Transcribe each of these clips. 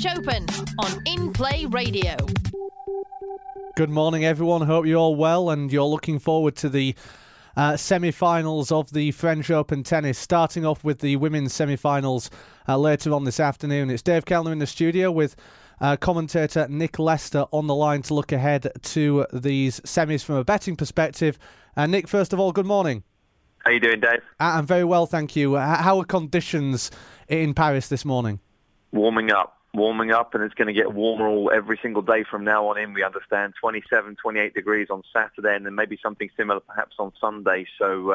Open on In Play Radio. Good morning, everyone. Hope you're all well and you're looking forward to the semi-finals of the French Open tennis, starting off with the women's semi-finals later on this afternoon. It's Dave Kellner in the studio with commentator Nick Lester on the line to look ahead to these semis from a betting perspective. Nick, first of all, good morning. How you doing, Dave? I'm very well, thank you. How are conditions in Paris this morning? Warming up, and it's going to get warmer every single day from now on in, we understand. 27, 28 degrees on Saturday, and then maybe something similar perhaps on Sunday. So,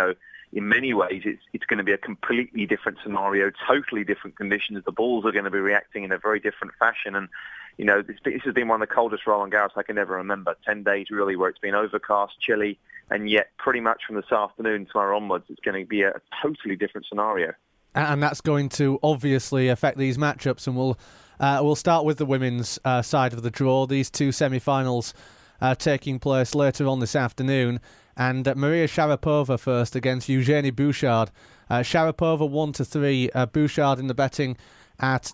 in many ways, it's going to be a completely different scenario, totally different conditions. The balls are going to be reacting in a very different fashion. And, this has been one of the coldest Roland Garros I can ever remember. 10 days, really, where it's been overcast, chilly, and yet pretty much from this afternoon tomorrow onwards, it's going to be a totally different scenario. And that's going to obviously affect these matchups, and we'll start with the women's side of the draw. These two semi-finals taking place later on this afternoon, and Maria Sharapova first against Eugenie Bouchard. Sharapova 1-3, Bouchard in the betting at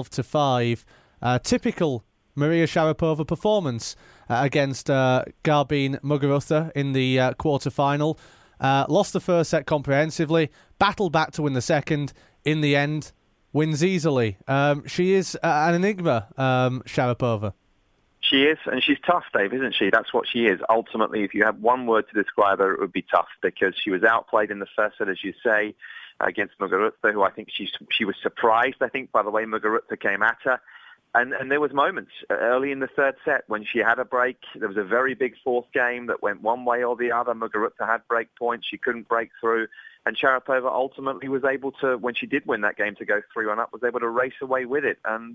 12-5. Typical Maria Sharapova performance against Garbine Muguruza in the quarter-final. Lost the first set comprehensively, battled back to win the second. In the end, wins easily. She is an enigma, Sharapova. She is, and she's tough, Dave, isn't she? That's what she is. Ultimately, if you have one word to describe her, it would be tough, because she was outplayed in the first set, as you say, against Muguruza, who I think she was surprised, I think, by the way Muguruza came at her. And there was moments early in the third set when she had a break. There was a very big fourth game that went one way or the other. Muguruza had break points. She couldn't break through. And Sharapova ultimately was able to, when she did win that game to go 3-1 up, was able to race away with it. And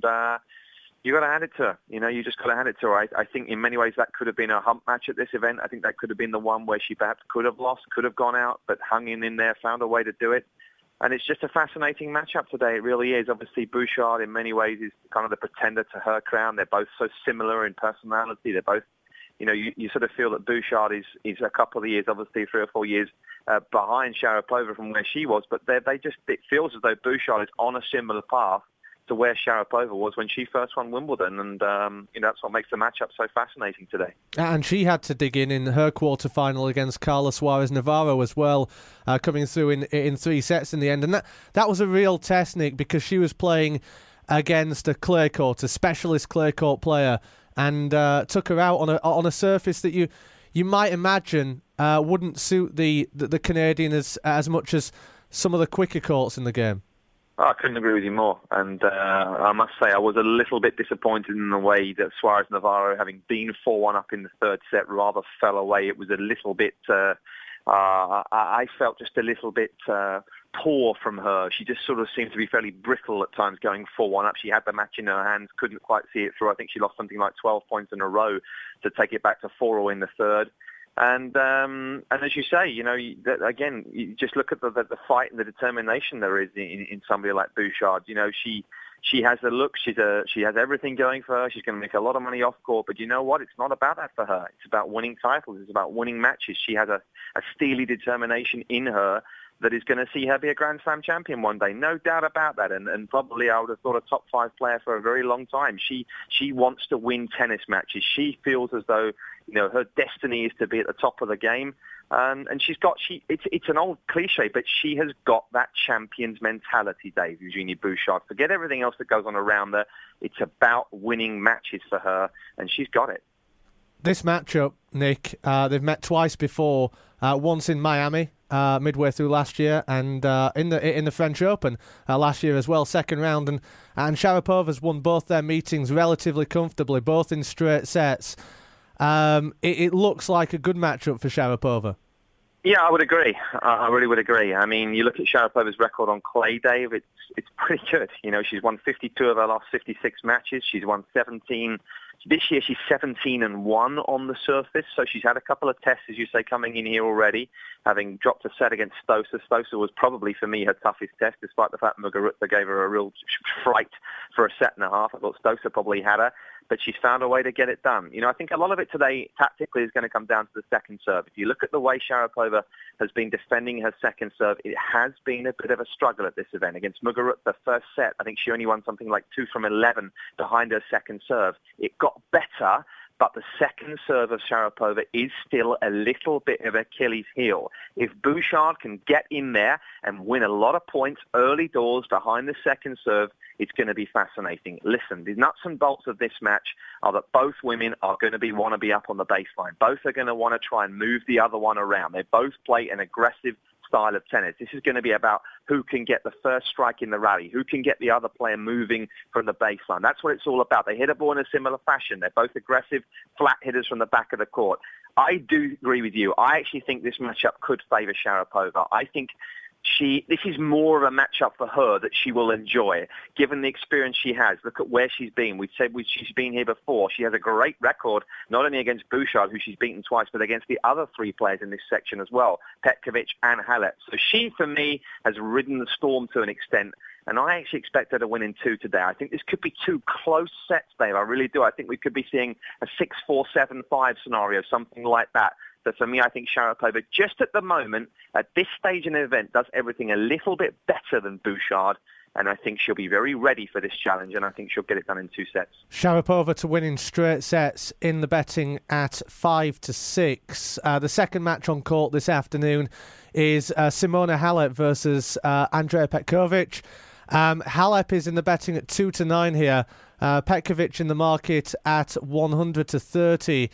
you got to hand it to her. You just got to hand it to her. I think in many ways that could have been a hump match at this event. I think that could have been the one where she perhaps could have lost, could have gone out, but hung in there, found a way to do it. And it's just a fascinating matchup today. It really is. Obviously, Bouchard in many ways is kind of the pretender to her crown. They're both so similar in personality. They're both, you sort of feel that Bouchard is a couple of years, obviously 3 or 4 years behind Sharapova from where she was. But it feels as though Bouchard is on a similar path to where Sharapova was when she first won Wimbledon, and that's what makes the matchup so fascinating today. And she had to dig in her quarter-final against Carla Suarez Navarro as well, coming through in 3 sets in the end. And that was a real test, Nick, because she was playing against a clay court, a specialist clay court player, and took her out on a surface that you might imagine wouldn't suit the Canadian as much as some of the quicker courts in the game. Oh, I couldn't agree with you more. And I must say I was a little bit disappointed in the way that Suarez Navarro, having been 4-1 up in the third set, rather fell away. It was a little bit, I felt just a little bit poor from her. She just sort of seemed to be fairly brittle at times going 4-1 up. She had the match in her hands, couldn't quite see it through. I think she lost something like 12 points in a row to take it back to 4-0 in the third. And as you say, again, you just look at the fight and the determination there is in somebody like Bouchard. She has the look. She has everything going for her. She's going to make a lot of money off court. But you know what? It's not about that for her. It's about winning titles. It's about winning matches. She has a steely determination in her that is going to see her be a Grand Slam champion one day. No doubt about that. And probably I would have thought a top 5 player for a very long time. She wants to win tennis matches. She feels as though her destiny is to be at the top of the game. And it's an old cliche, but she has got that champion's mentality, Dave, Eugenie Bouchard. Forget everything else that goes on around her. It's about winning matches for her, and she's got it. This matchup, Nick, they've met twice before, once in Miami, midway through last year, and in the French Open last year as well, second round, and Sharapova's won both their meetings relatively comfortably, both in straight sets. It looks like a good matchup for Sharapova. Yeah, I would agree. I really would agree. I mean, you look at Sharapova's record on clay, Dave, it's pretty good. She's won 52 of her last 56 matches. She's won 17. This year she's 17-1 on the surface, so she's had a couple of tests, as you say, coming in here already, having dropped a set against Stosur. Stosur was probably, for me, her toughest test, despite the fact Muguruza gave her a real fright for a set and a half. I thought Stosur probably had her. but she's found a way to get it done. You know, I think a lot of it today tactically is going to come down to the second serve. If you look at the way Sharapova has been defending her second serve, it has been a bit of a struggle at this event. Against Muguruza, the first set, I think she only won something like 2 from 11 behind her second serve. It got better, but the second serve of Sharapova is still a little bit of Achilles' heel. If Bouchard can get in there and win a lot of points early doors behind the second serve, it's going to be fascinating. Listen, the nuts and bolts of this match are that both women are going to want to be up on the baseline. Both are going to want to try and move the other one around. They both play an aggressive style of tennis. This is going to be about who can get the first strike in the rally, who can get the other player moving from the baseline. That's what it's all about. They hit a ball in a similar fashion. They're both aggressive, flat hitters from the back of the court. I do agree with you. I actually think this matchup could favour Sharapova. I think this is more of a matchup for her that she will enjoy, given the experience she has. Look at where she's been. We said she's been here before. She has a great record, not only against Bouchard, who she's beaten twice, but against the other 3 players in this section as well, Petkovic and Halep. So she, for me, has ridden the storm to an extent, and I actually expect her to win in 2 today. I think this could be 2 close sets, Dave. I really do. I think we could be seeing a 6-4, 7-5 scenario, something like that. So for me, I think Sharapova, just at the moment, at this stage in the event, does everything a little bit better than Bouchard. And I think she'll be very ready for this challenge, and I think she'll get it done in 2 sets. Sharapova to win in straight sets in the betting at 5-6. The second match on court this afternoon is Simona Halep versus Andrea Petkovic. Halep is in the betting at 2-9 here. Petkovic in the market at 100-30.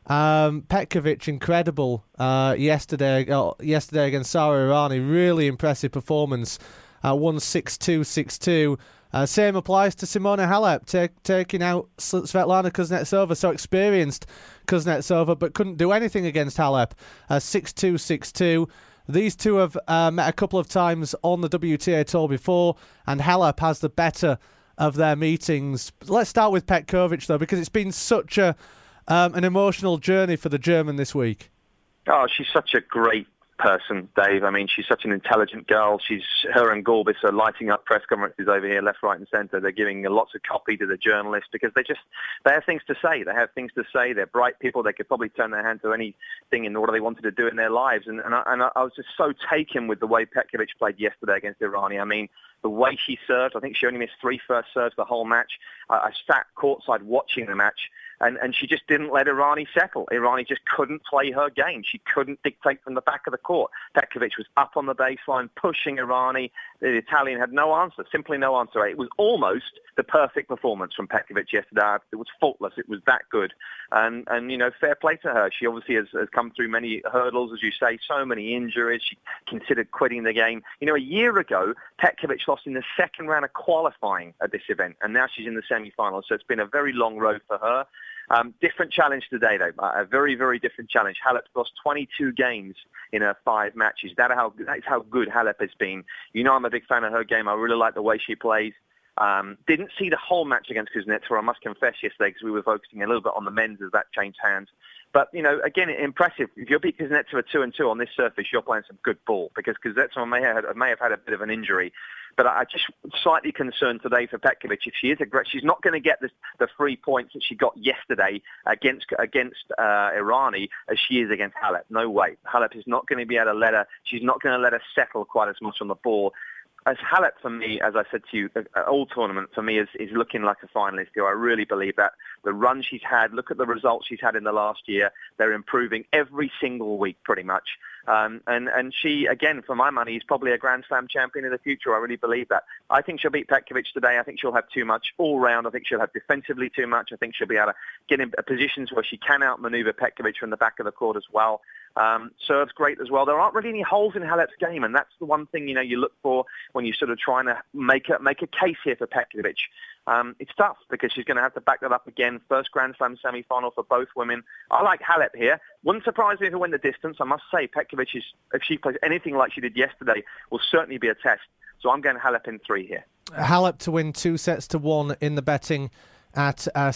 Petkovic incredible yesterday against Sara Errani. Really impressive performance. Won 6-2, 6-2. Same applies to Simona Halep, taking out Svetlana Kuznetsova. So experienced Kuznetsova, but couldn't do anything against Halep. 6-2, 6-2. These two have met a couple of times on the WTA Tour before, and Halep has the better of their meetings. Let's start with Petkovic, though, because it's been such an emotional journey for the German this week. Oh, she's such a great person, Dave. I mean, she's such an intelligent girl. Her and Gorbis are lighting up press conferences over here, left, right and centre. They're giving lots of copy to the journalists because they have things to say. They have things to say. They're bright people. They could probably turn their hand to anything in order they wanted to do in their lives. And I was just so taken with the way Petkovic played yesterday against Errani. I mean, the way she served, I think she only missed 3 first serves the whole match. I sat courtside watching the match, and she just didn't let Errani settle. Errani just couldn't play her game. She couldn't dictate from the back of the court. Petkovic was up on the baseline, pushing Errani. The Italian had no answer, simply no answer. It was almost the perfect performance from Petkovic yesterday. It was faultless. It was that good. And you know, fair play to her. She obviously has come through many hurdles, as you say, so many injuries. She considered quitting the game. You know, a year ago, Petkovic lost in the second round of qualifying at this event, and now she's in the semi-finals. So it's been a very long road for her. Different challenge today, though. A very, very different challenge. Halep's lost 22 games in her 5 matches. That is how good Halep has been. You know, I'm a big fan of her game. I really like the way she plays. Didn't see the whole match against Kuznetsova, I must confess, yesterday, because we were focusing a little bit on the men's as that changed hands. But, you know, again, impressive. If you beat Kuznetsova 2-2 on this surface, you're playing some good ball, because Kuznetsova may have had a bit of an injury. But I just slightly concerned today for Petkovic. If she is she's not going to get the 3 points that she got yesterday against Errani as she is against Halep. No way. Halep is not going to be able to she's not going to let her settle quite as much on the ball. As Halep, for me, as I said to you, all tournament for me is looking like a finalist here. I really believe that. The run she's had, look at the results she's had in the last year. They're improving every single week, pretty much. And she, again, for my money, is probably a Grand Slam champion in the future. I really believe that. I think she'll beat Petkovic today. I think she'll have too much all round. I think she'll have defensively too much. I think she'll be able to get in positions where she can outmaneuver Petkovic from the back of the court as well. Serves great as well. There aren't really any holes in Halep's game, and that's the one thing, you know, you look for when you're sort of trying to make a case here for Petkovic. It's tough because she's going to have to back that up again. First Grand Slam semi-final for both women. I like Halep here. Wouldn't surprise me if it went the distance. I must say, Petkovic, if she plays anything like she did yesterday, will certainly be a test. So I'm going Halep in 3 here. Halep to win 2-1 in the betting at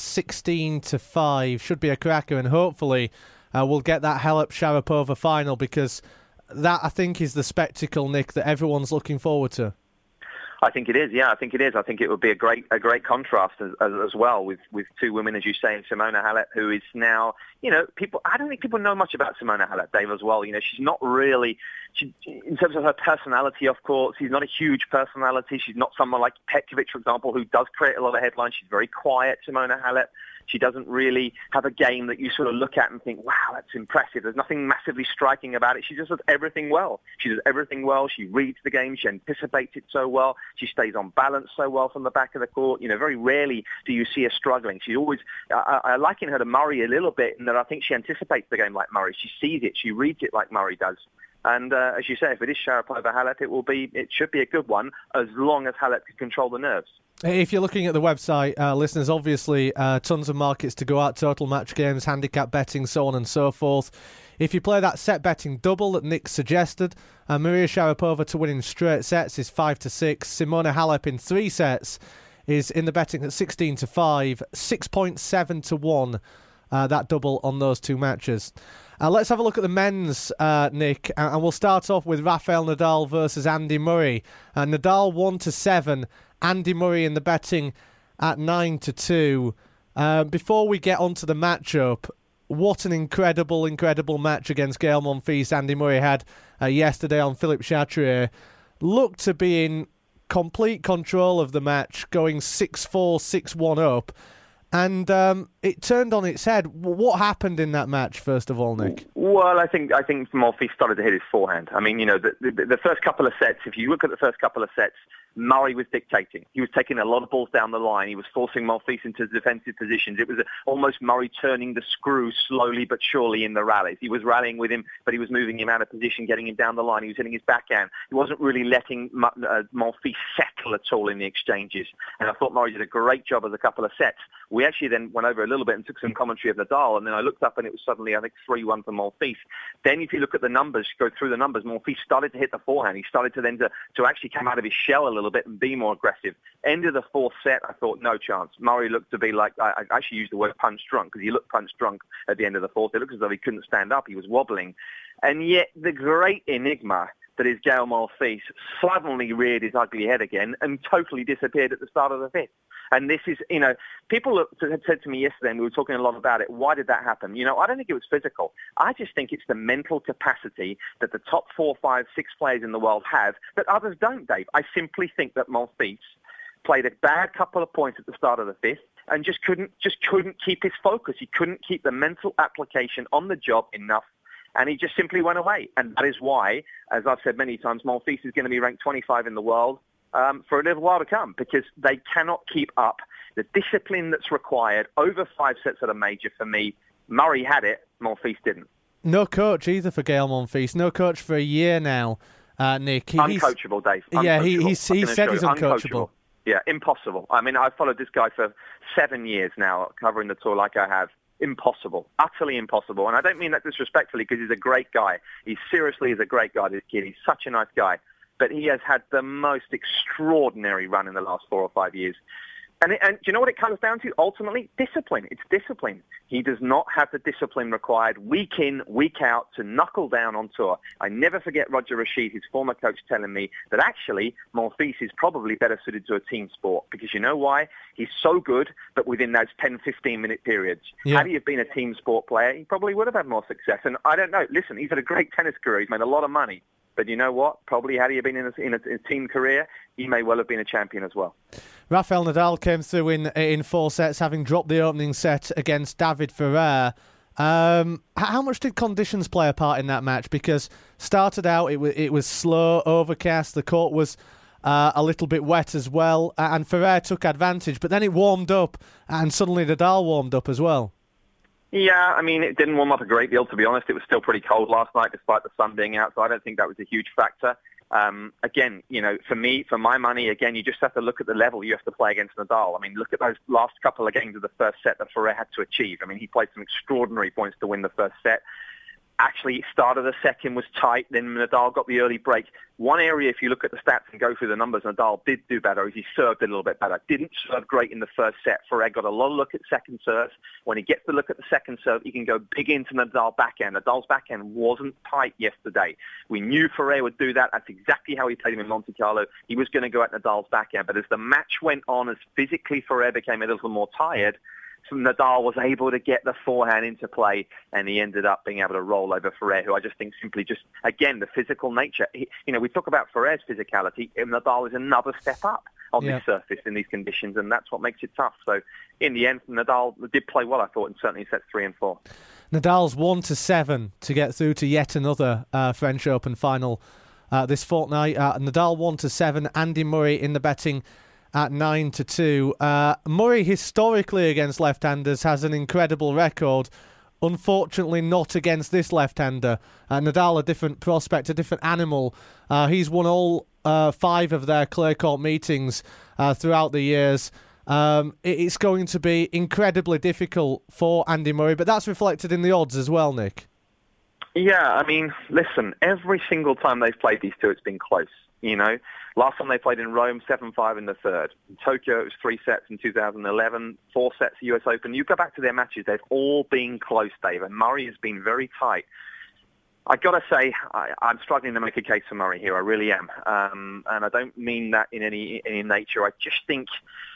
16-5. Should be a cracker, and hopefully we'll get that Halep-Sharapova final, because that, I think, is the spectacle, Nick, that everyone's looking forward to. I think it is. Yeah, I think it is. I think it would be a great contrast as well with two women, as you say, Simona Halep, who is now, I don't think people know much about Simona Halep, Dave, as well. She's not really, in terms of her personality, of course, she's not a huge personality. She's not someone like Petkovic, for example, who does create a lot of headlines. She's very quiet, Simona Halep. She doesn't really have a game that you sort of look at and think, wow, that's impressive. There's nothing massively striking about it. She just does everything well. She does everything well. She reads the game. She anticipates it so well. She stays on balance so well from the back of the court. Very rarely do you see her struggling. She's always, I liken her to Murray a little bit in that I think she anticipates the game like Murray. She sees it. She reads it like Murray does. And as you say, if it is Sharapova-Halep, it should be a good one as long as Halep can control the nerves. If you're looking at the website, listeners, obviously tons of markets to go at, total match games, handicap betting, so on and so forth. If you play that set betting double that Nick suggested, Maria Sharapova to win in straight sets is 5-6. Simona Halep in 3 sets is in the betting at 16-5, 6.7-1. That double on those 2 matches. Let's have a look at the men's, Nick, and we'll start off with Rafael Nadal versus Andy Murray. Nadal 1-7, Andy Murray in the betting at 9-2. Before we get onto the matchup, what an incredible match against Gael Monfils Andy Murray had yesterday on Philippe Chatrier. Looked to be in complete control of the match, going 6-4, 6-1 up. And it turned on its head. What happened in that match, first of all, Nick? Well, I think Monfils started to hit his forehand. I mean, the first couple of sets, if you look at the first couple of sets, Murray was dictating. He was taking a lot of balls down the line. He was forcing Monfils into defensive positions. It was almost Murray turning the screw slowly but surely in the rallies. He was rallying with him, but he was moving him out of position, getting him down the line. He was hitting his backhand. He wasn't really letting Monfils settle at all in the exchanges. And I thought Murray did a great job as a couple of sets. We actually then went over a little bit and took some commentary of Nadal, and then I looked up and it was suddenly, I think, 3-1 for Monfils. Then if you look at the numbers, go through the numbers, Monfils started to hit the forehand. He started to then to actually come out of his shell a little bit and be more aggressive. End of the 4th set, I thought, no chance. Murray looked to be like, I actually used the word punch drunk, because he looked punch drunk at the end of the 4th. It looked as though he couldn't stand up. He was wobbling. And yet the great enigma that is Gael Monfils suddenly reared his ugly head again and totally disappeared at the start of the 5th. And this is, people had said to me yesterday, and we were talking a lot about it, why did that happen? I don't think it was physical. I just think it's the mental capacity that the top 4, 5, 6 players in the world have that others don't, Dave. I simply think that Monfils played a bad couple of points at the start of the 5th and just couldn't keep his focus. He couldn't keep the mental application on the job enough. And he just simply went away. And that is why, as I've said many times, Monfils is going to be ranked 25 in the world for a little while to come, because they cannot keep up the discipline that's required over 5 sets at a major. For me, Murray had it, Monfils didn't. No coach either for Gael Monfils. No coach for a year now, Nick. Uncoachable, Dave. Yeah, he said he's uncoachable. Yeah, impossible. I mean, I've followed this guy for 7 years now, covering the tour like I have. Impossible. Utterly impossible. And I don't mean that disrespectfully, because he's a great guy. He seriously is a great guy, this kid. He's such a nice guy. But he has had the most extraordinary run in the last 4 or 5 years. And do you know what it comes down to? Ultimately, discipline. It's discipline. He does not have the discipline required week in, week out to knuckle down on tour. I never forget Roger Rashid, his former coach, telling me that actually Monfils is probably better suited to a team sport, because you know why? He's so good, but within those 10, 15-minute periods. Yeah. Had he have been a team sport player, he probably would have had more success. And I don't know. Listen, he's had a great tennis career. He's made a lot of money. But you know what? Probably had he been in a team career, he may well have been a champion as well. Rafael Nadal came through in 4 sets, having dropped the opening set against David Ferrer. How much did conditions play a part in that match? Because started out, it was slow, overcast, the court was a little bit wet as well, and Ferrer took advantage. But then it warmed up, and suddenly Nadal warmed up as well. Yeah, I mean, it didn't warm up a great deal, to be honest. It was still pretty cold last night, despite the sun being out, so I don't think that was a huge factor. Again, for my money, again, you just have to look at the level you have to play against Nadal. I mean, look at those last couple of games of the first set that Ferrer had to achieve. I mean, he played some extraordinary points to win the first set. Actually, start of the second was tight. Then Nadal got the early break. One area, if you look at the stats and go through the numbers, Nadal did do better. He served a little bit better. Didn't serve great in the first set. Ferrer got a lot of look at second serves. When he gets the look at the second serve, he can go big into Nadal backhand. Nadal's backhand wasn't tight yesterday. We knew Ferrer would do that. That's exactly how he played him in Monte Carlo. He was going to go at Nadal's backhand. But as the match went on, as physically Ferrer became a little more tired, so Nadal was able to get the forehand into play, and he ended up being able to roll over Ferrer, who I just think simply just, again, the physical nature. We talk about Ferrer's physicality, and Nadal is another step up on this surface in these conditions, and that's what makes it tough. So in the end, Nadal did play well, I thought, and certainly in sets 3 and 4. Nadal's 1-7 to get through to yet another French Open final this fortnight. Nadal 1-7, Andy Murray in the betting at 9-2. Murray, historically against left-handers, has an incredible record. Unfortunately, not against this left-hander. Nadal, a different prospect, a different animal. He's won all 5 of their clay court meetings throughout the years. It's going to be incredibly difficult for Andy Murray, but that's reflected in the odds as well, Nick. Yeah, I mean, listen, every single time they've played these two, it's been close, Last time they played in Rome, 7-5 in the third. In Tokyo, it was 3 sets in 2011, 4 sets at US Open. You go back to their matches, they've all been close, Dave, and Murray has been very tight. I got to say, I'm struggling to make a case for Murray here. I really am. And I don't mean that in any nature. I just think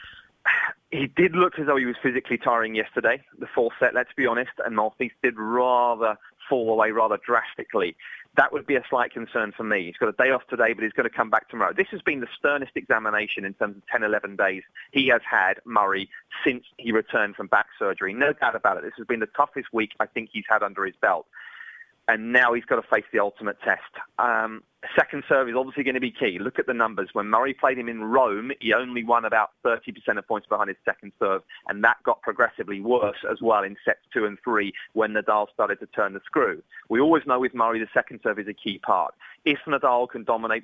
he did look as though he was physically tiring yesterday, the 4th set, let's be honest, and Monfils did rather fall away rather drastically. That would be a slight concern for me. He's got a day off today, but he's going to come back tomorrow. This has been the sternest examination in terms of 10, 11 days he has had, Murray, since he returned from back surgery. No doubt about it. This has been the toughest week I think he's had under his belt. And now he's got to face the ultimate test. Second serve is obviously going to be key. Look at the numbers. When Murray played him in Rome, he only won about 30% of points behind his second serve, and that got progressively worse as well in sets 2 and 3 when Nadal started to turn the screw. We always know with Murray the second serve is a key part. If Nadal can dominate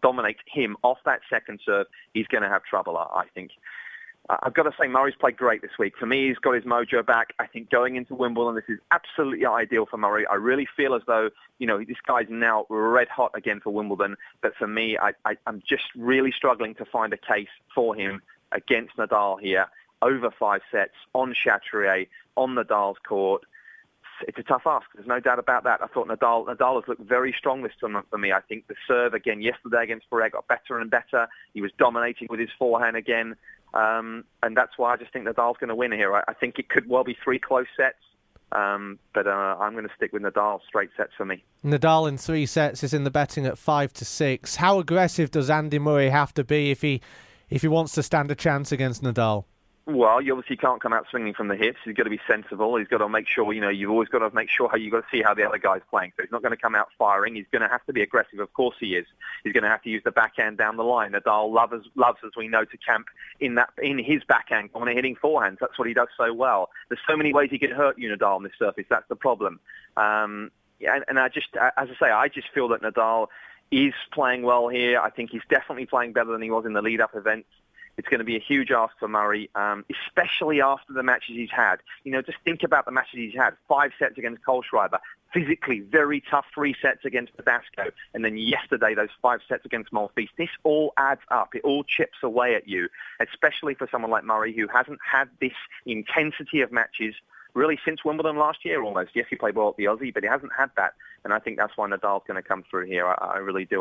him off that second serve, he's going to have trouble, I think. I've got to say, Murray's played great this week. For me, he's got his mojo back. I think going into Wimbledon, this is absolutely ideal for Murray. I really feel as though, this guy's now red hot again for Wimbledon. But for me, I'm just really struggling to find a case for him against Nadal here, over 5 sets, on Chatrier, on Nadal's court. It's a tough ask. There's no doubt about that. I thought Nadal has looked very strong this tournament for me. I think the serve again yesterday against Ferrer got better and better. He was dominating with his forehand again. And that's why I just think Nadal's going to win here. I think it could well be 3 close sets, but I'm going to stick with Nadal, straight sets for me. Nadal in 3 sets is in the betting at 5-6. How aggressive does Andy Murray have to be if he wants to stand a chance against Nadal? Well, you obviously can't come out swinging from the hips. He's got to be sensible. He's got to make sure, you've always got to make sure you've got to see how the other guy's playing. So he's not going to come out firing. He's going to have to be aggressive. Of course he is. He's going to have to use the backhand down the line. Nadal loves, as we know, to camp in his backhand corner, hitting forehands. That's what he does so well. There's so many ways he can hurt you, Nadal, on this surface. that's the problem. And I just, as I say, I just feel that Nadal is playing well here. I think he's definitely playing better than he was in the lead-up events. It's going to be a huge ask for Murray, especially after the matches he's had. Just think about the matches he's had. 5 sets against Kohlschreiber, physically very tough 3 sets against Badasco, and then yesterday those 5 sets against Monfils. This all adds up. It all chips away at you, especially for someone like Murray who hasn't had this intensity of matches really since Wimbledon last year almost. Yes, he played well at the Aussie, but he hasn't had that, and I think that's why Nadal's going to come through here. I really do.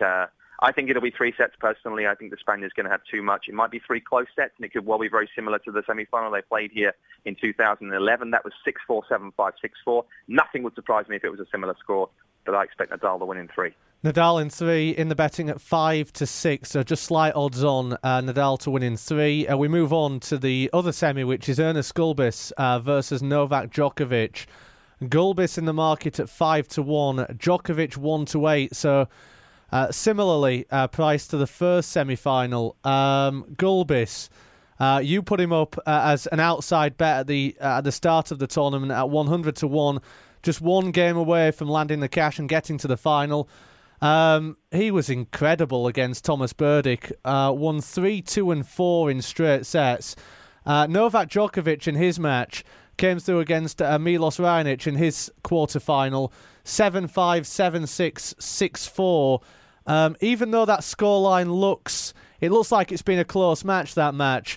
I think it'll be 3 sets personally. I think the Spaniard's going to have too much. It might be 3 close sets, and it could well be very similar to the semi-final they played here in 2011. That was 6-4, 7-5, 6-4. Nothing would surprise me if it was a similar score, but I expect Nadal to win in 3. Nadal in 3 in the betting at 5-6, so just slight odds on Nadal to win in 3. We move on to the other semi, which is Ernest Gulbis versus Novak Djokovic. Gulbis in the market at 5-1, Djokovic 1-8, so... similarly priced to the first semi-final. Gulbis, you put him up as an outside bet at the start of the tournament at 100-1, just 1 game away from landing the cash and getting to the final. He was incredible against Thomas Berdych, won 3-2 and 4 in straight sets. Novak Djokovic in his match came through against Milos Raonic in his quarter-final, 7-5, 7-6, 6-4. Even though that scoreline looks like it's been a close match, that match,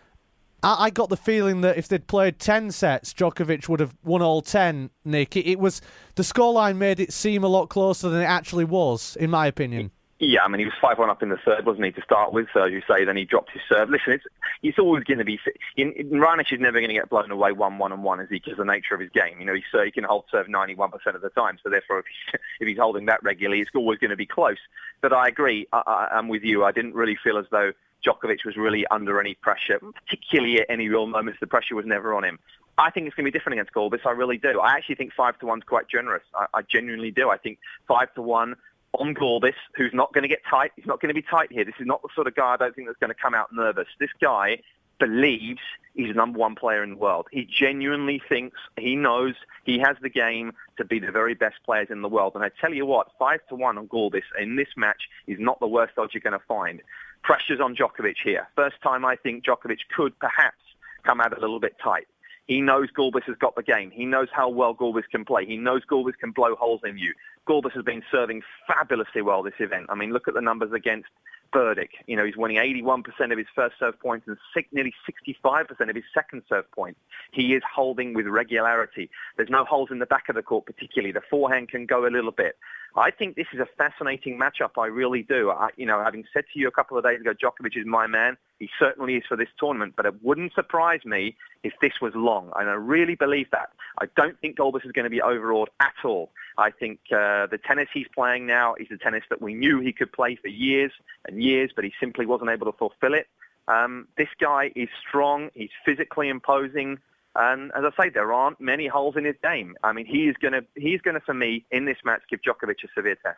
I got the feeling that if they'd played 10 sets, Djokovic would have won all 10, Nick. It was, the scoreline made it seem a lot closer than it actually was, in my opinion. Yeah, I mean, he was 5-1 up in the third, wasn't he, to start with? So, as you say, then he dropped his serve. Listen, it's always going to be... Raonic is never going to get blown away 1-1, is he? Because of the nature of his game. You know, he can hold serve 91% of the time. So, therefore, if he's holding that regularly, it's always going to be close. But I agree. I'm with you. I didn't really feel as though Djokovic was really under any pressure, particularly at any real moments. The pressure was never on him. I think it's going to be different against Gulbis. I really do. I actually think 5-1 is quite generous. I genuinely do. I think 5-1... on Gulbis, who's not going to get tight. He's not going to be tight here. This is not the sort of guy I don't think that's going to come out nervous. This guy believes he's the number one player in the world. He genuinely thinks, he knows he has the game to be the very best players in the world. And I tell you what, 5-1 on Gulbis in this match is not the worst odds you're going to find. Pressure's on Djokovic here. First time I think Djokovic could perhaps come out a little bit tight. He knows Gulbis has got the game. He knows how well Gulbis can play. He knows Gulbis can blow holes in you. Gulbis has been serving fabulously well this event. I mean, look at the numbers against Berdych. You know, he's winning 81% of his first serve points and nearly 65% of his second serve points. He is holding with regularity. There's no holes in the back of the court particularly. The forehand can go a little bit. I think this is a fascinating matchup. I really do. Having said to you a couple of days ago, Djokovic is my man. He certainly is for this tournament, but it wouldn't surprise me if this was long. And I really believe that. I don't think Gulbis is going to be overawed at all. I think the tennis he's playing now is the tennis that we knew he could play for years and years, but he simply wasn't able to fulfill it. This guy is strong. He's physically imposing. And as I say, there aren't many holes in his game. I mean, he's going to, for me, in this match, give Djokovic a severe test.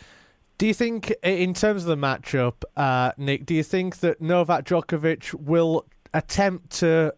Do you think, in terms of the matchup, Nick, do you think that Novak Djokovic will attempt to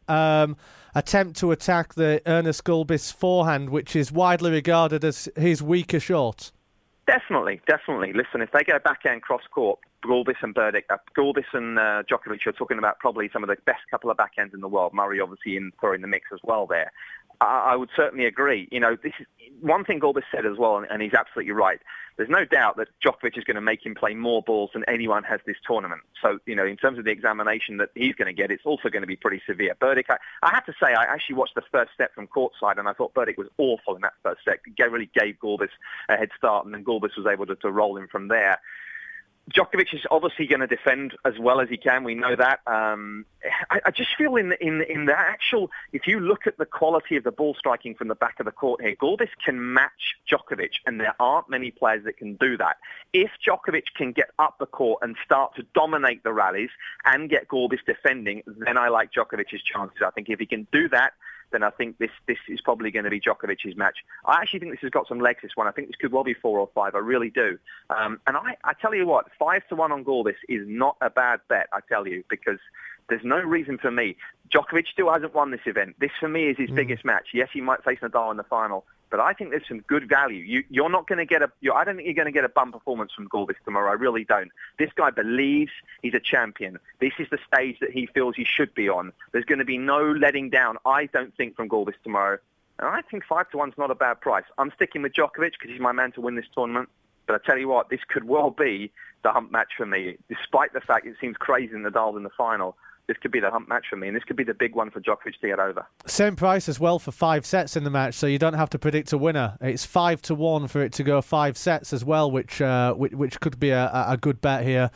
attack the Ernest Gulbis forehand, which is widely regarded as his weaker shot? Definitely. Listen, if they go backhand cross-court, Gulbis and Berdych, Gulbis and Djokovic are talking about probably some of the best couple of backhands in the world. Murray obviously in the mix as well there. I would certainly agree. You know, this is one thing Gulbis said as well, and he's absolutely right. There's no doubt that Djokovic is going to make him play more balls than anyone has this tournament. So, you know, in terms of the examination that he's going to get, it's also going to be pretty severe. Berdych, I have to say, I actually watched the first set from courtside, and I thought Berdych was awful in that first set. He really gave Gulbis a head start, and then Gulbis was able to roll him from there. Djokovic is obviously going to defend as well as he can. We know that. I just feel in the actual, if you look at the quality of the ball striking from the back of the court here, Gulbis can match Djokovic, and there aren't many players that can do that. If Djokovic can get up the court and start to dominate the rallies and get Gulbis defending, then I like Djokovic's chances. I think if he can do that, then I think this is probably going to be Djokovic's match. I actually think this has got some legs, this one. I think this could well be 4 or 5. I really do. And I tell you what, 5-1 on Gulbis is not a bad bet, I tell you, because there's no reason for me. Djokovic still hasn't won this event. This, for me, is his biggest match. Yes, he might face Nadal in the final, but I think there's some good value. You're not going to get I don't think you're going to get a bum performance from Gulbis tomorrow. I really don't. This guy believes he's a champion. This is the stage that he feels he should be on. There's going to be no letting down, I don't think, from Gulbis tomorrow. And I think 5-1 is not a bad price. I'm sticking with Djokovic because he's my man to win this tournament. But I tell you what, this could well be the hump match for me. Despite the fact it seems crazy Nadal in the final, this could be the hump match for me, and this could be the big one for Djokovic to get over. Same price as well for 5 sets in the match, so you don't have to predict a winner. It's 5-1 for it to go 5 sets as well, which could be a good bet here.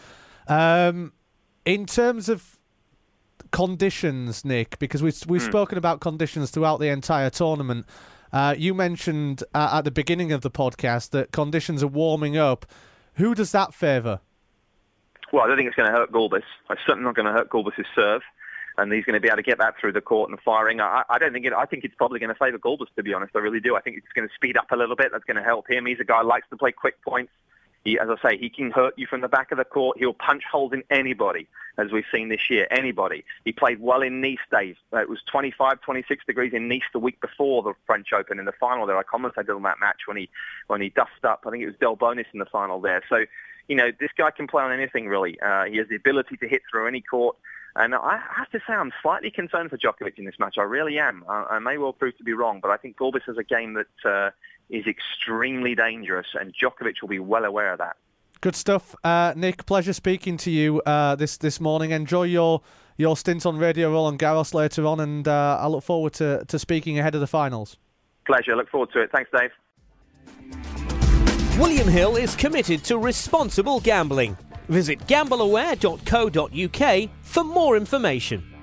In terms of conditions, Nick, because we've spoken about conditions throughout the entire tournament. You mentioned at the beginning of the podcast that conditions are warming up. Who does that favour? Well, I don't think it's going to hurt Gulbis. It's certainly not going to hurt Gulbis' serve, and he's going to be able to get that through the court and firing. I think it's probably going to favour Gulbis, to be honest. I really do. I think it's going to speed up a little bit. That's going to help him. He's a guy who likes to play quick points. As I say, he can hurt you from the back of the court. He'll punch holes in anybody, as we've seen this year. Anybody. He played well in Nice, Dave. It was 25, 26 degrees in Nice the week before the French Open in the final there. I commentated on that match when he dusted up. I think it was Del Bonis in the final there. So, you know, this guy can play on anything, really. He has the ability to hit through any court. And I have to say I'm slightly concerned for Djokovic in this match. I really am. I may well prove to be wrong, but I think Gulbis has a game that is extremely dangerous, and Djokovic will be well aware of that. Good stuff. Nick, pleasure speaking to you this morning. Enjoy your stint on Radio Roland Garros later on, and I look forward to speaking ahead of the finals. Pleasure. Look forward to it. Thanks, Dave. William Hill is committed to responsible gambling. Visit gambleaware.co.uk for more information.